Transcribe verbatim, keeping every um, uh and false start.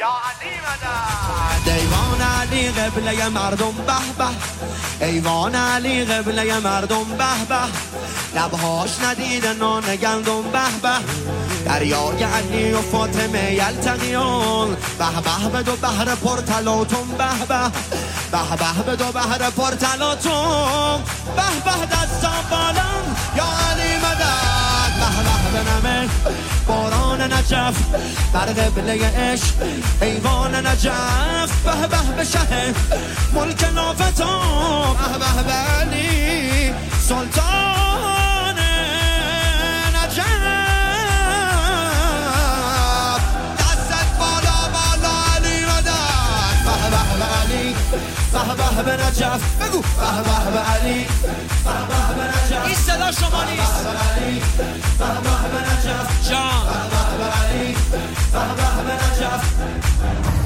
یا علی مدد ایوان علی قبله مردم به به ایوان علی قبله مردم به به لبهاش ندیده نان گندم به به دریای علی و فاطمه یلتقیان به به به دو بحر پرتلاتون به به به به به دو بحر پرتلاتون به به دستا بالا یا علی مدد به به به نمه باران نجف بر قبله عشق ایوان نجف به به به شه ملک نافتان به به به علی سلطان نجف دستت بالا بالا علی مدد به به به علی به به به نجف بگو به به به علی به به به نجف این صدا شما نیست به به به نجف جان به به به علی به به به نجف